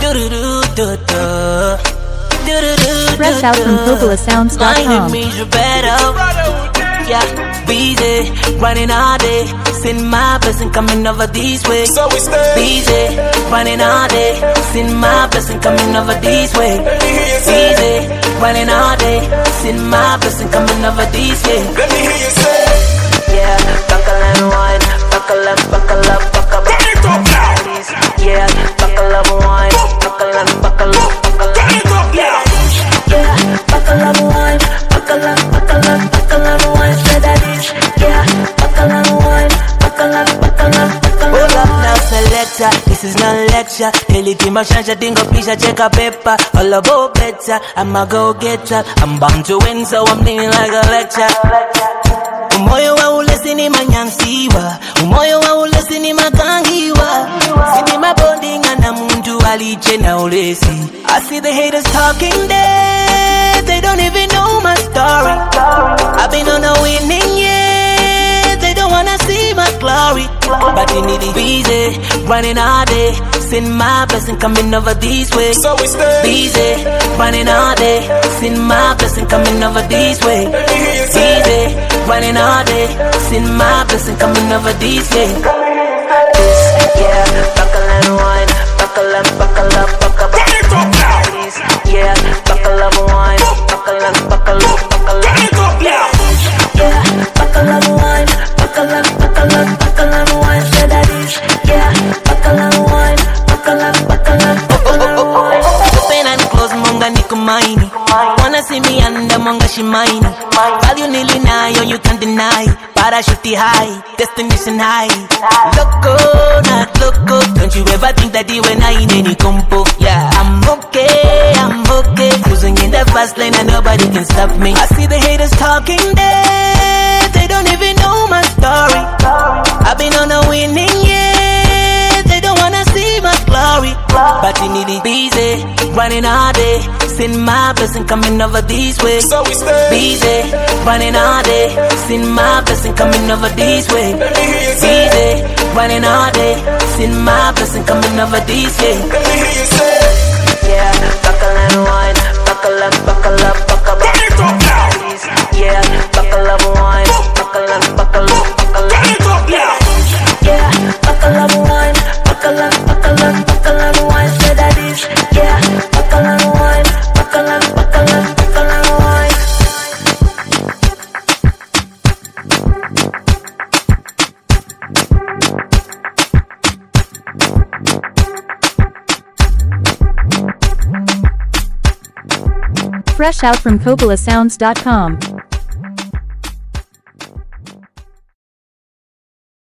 Fresh out from CoppolaSounds.com. Yeah, busy, running all day. Send my blessing coming over this way. So we stay busy, running all day. Send my blessing coming over this way. Busy, running all day. Send my blessing coming over this way. Let me hear you say, yeah, buckle and wine, buckle up, buckle up, buckle up. Turn it up now. Yeah, buckle up wine, buckle up, buckle up, buckle up. Turn it up now. Yeah, buckle up wine, buckle up, buckle up, buckle up wine. Say that is, yeah, buckle up wine, buckle up, buckle up, buckle up. Hold up now, selector, this is not lecture. Daily team of Shansha Dingo, please check a paper. All about better, I'm a go-getter. I'm bound to win, so I'm living like a lecture. Umoyo wa ulesini manyansiwa, umoyo wa ulesini makangiwa. Sini mabondinga na mundu aliche na ulesi. I see the haters talking dead, they don't even know my story. I've been on a winning, yeah, they don't wanna see my glory. But you need it busy, running all day. Send my blessing coming over this way. So we stay busy, running all day. Send my blessing coming over this way. Busy, running all day. Send my blessing coming over this way. Yeah, buckle and wine, buckle up, buckle up, buckle up. Turn it up now. Yeah, buckle up wine, buckle up, buckle up, buckle up. Turn it up now. Yeah, buckle up wine, buckle up, buckle up, buckle up wine. Say that is, yeah, buckle up wine, buckle up, buckle up, buckle up wine. Open and close, monga niko maini. Wanna see me under monga shimaini. Value nili nayo, you can't deny. Parachute high, destination high. Loco, not loco. Don't you ever think that you and I in any compo? Yeah, I'm okay. Cruising in the fast lane and nobody can stop me. I see the haters talking dead, they don't even know my story. I've been on a winning, yeah, they don't wanna see my glory. But you need it busy, running all day. Send my blessing coming over this way. So we stay busy, running all day. Send my blessing coming over this way. Let me hear you say, Busy, running all day. Send my blessing coming over this way. let me hear you say, Yeah, buckle and wine, buckle up, buckle up, buckle up. turn it up now. Yeah, buckle up wine, buckle up, buckle up, buckle up. Turn it up now. Yeah, buckle up wine, buckle up, buckle up, buckle up wine. Say that is, yeah, buckle up wine, buckle up, buckle up, buckle up wine. Fresh out from CoppolaSounds.com.